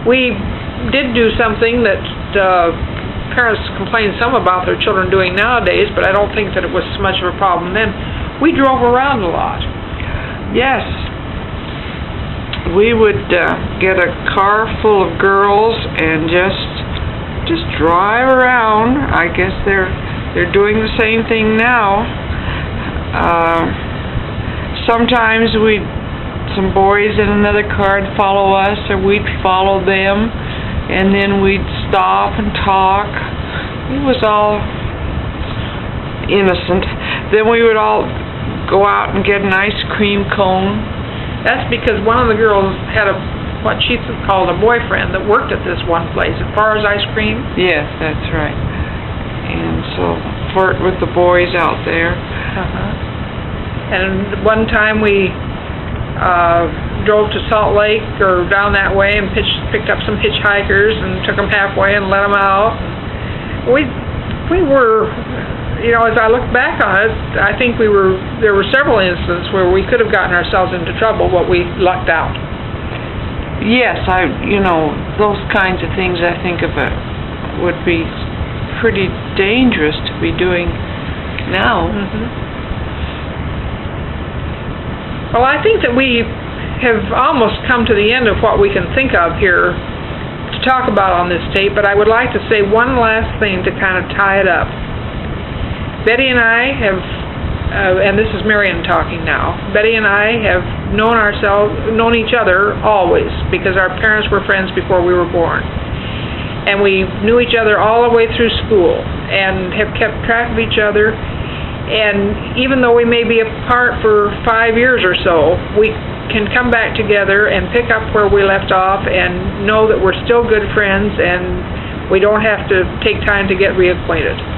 We did do something that parents complain some about their children doing nowadays, but I don't think that it was much of a problem then. We drove around a lot. Yes. We would get a car full of girls and just drive around. I guess they're doing the same thing now. Sometimes some boys in another car would follow us, or we'd follow them, and then we'd stop and talk. It was all innocent. Then we would all go out and get an ice cream cone. That's because one of the girls had what she called a boyfriend that worked at this one place, at Farr's Ice Cream. Yes, that's right. And so flirt with the boys out there. And one time we drove to Salt Lake or down that way and picked up some hitchhikers and took them halfway and let them out. We were, as I look back on it, I think there were several instances where we could have gotten ourselves into trouble, but we lucked out. Yes, those kinds of things, I think would be pretty dangerous to be doing now. Well, I think that we have almost come to the end of what we can think of here to talk about on this tape, but I would like to say one last thing to kind of tie it up. Betty and I have, and this is Marion talking now, Betty and I have known each other always, because our parents were friends before we were born. And we knew each other all the way through school and have kept track of each other. And even though we may be apart for 5 years or so, we can come back together and pick up where we left off and know that we're still good friends and we don't have to take time to get reacquainted.